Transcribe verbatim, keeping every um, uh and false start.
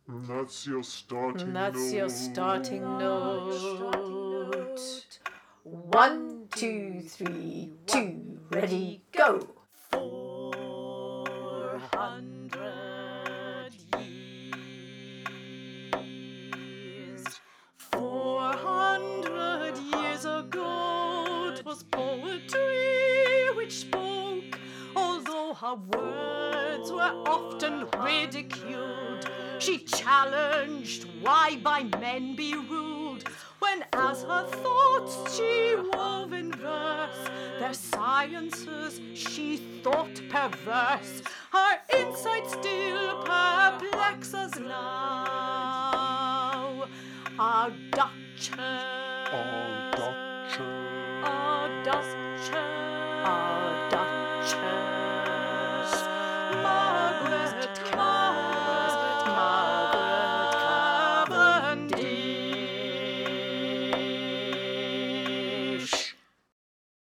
That's your starting That's note. your starting note. One, two, three, two, ready, go. Four hundred years. Four hundred years ago, 'twas poetry which spoke, although her words were often ridiculed. She challenged why by men be ruled, when as her thoughts she wove in verse, their sciences she thought perverse. Her insight still perplexes now. Our Duchess, Our Duchess, our Duchess, our Duchess.